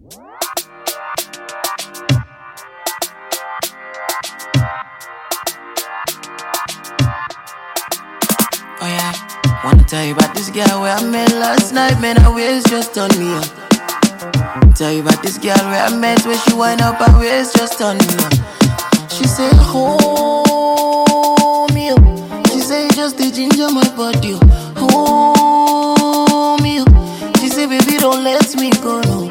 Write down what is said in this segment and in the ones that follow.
Oh yeah, wanna tell you about this girl where I met last night, man, her waist just turned me on. Tell you about this girl where I met, where she wind up her waist just turned me on. She said, hold me up. She said, just the ginger my body, hold me up. She said, baby, don't let me go, no.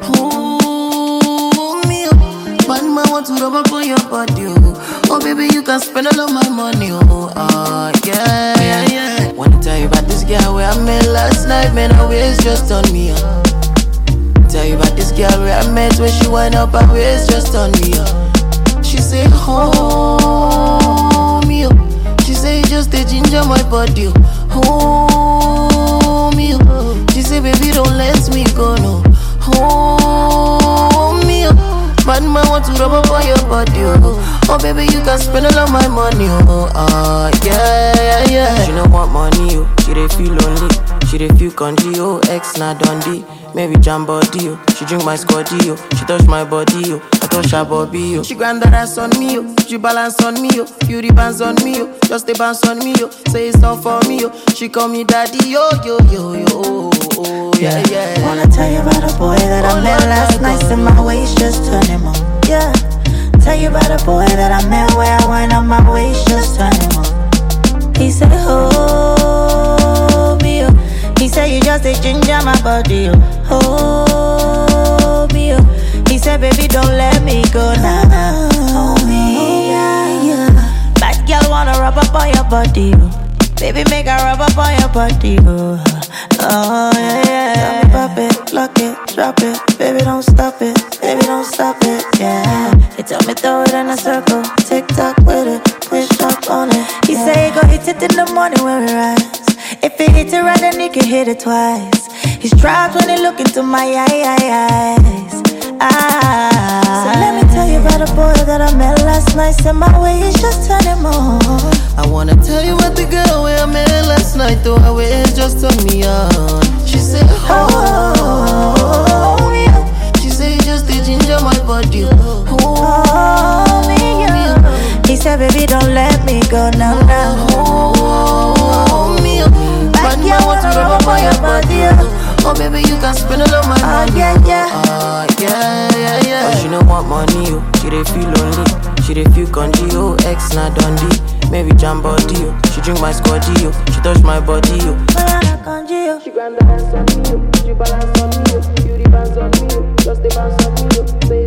Hold me up. But man want to rub up on your body, oh baby, you can spend all of my money, yeah. Wanna tell you about this girl where I met last night, man, her waist just turned me on. Tell you about this girl where I met, where she wind up her waist just turned me on. She say, hold me up. She say, just the ginger my body, hold me up. She say, baby, don't let me go, no. Hold me up. Bad man want to rub up on your body, oh baby, you can spend all of my money, yeah. She don't want money, she dey feel lonely. She dey feel congee, ex na Dundee. Maybe jam body, she drink my scotty, she touch my body, I touch her bobby, She grind that ass on me, she balance on me, beauty bands on me, just a bounce on me, say it's all for me, she call me daddy, yo, yeah. Wanna tell you about a boy that I met last night, and my waist just turned him on, yeah. Tell you about a boy that I met where I wind up my waist just turned him on. He said, hold me up. He said, you just a ginger my body, hold me up. He said, baby, don't let me go now. Hold me, yeah. Bad girl wanna rub up on your body, baby, make her rub up on your body, oh yeah. Tell me pop it, lock it, drop it, baby, don't stop it, yeah. He tell me throw it in a circle, tick tock with it, push up on it. He say he go hit it in the morning when we rise. If he hit it right, then he can hit it twice. He's trapped when he look into my eyes. So let me tell you about a boy that I met last night, and my waist just turned him on. I wanna tell you about the girl where I met last night, though her waist just turned me on. She said, hold me up. She said, just the ginger my body, hold me up. He said, baby, don't let me go now. Hold me up. Bad man want to rub up on your body, oh baby, you can spend all of my money, yeah. But she don't want money, she dey feel lonely. She dey feel congee, ex na Dundee. Maybe jam body, she drink my scotty, she touch my body, She grind the ass on me, she balance on me, beauty bands on me, just a bounce on me, say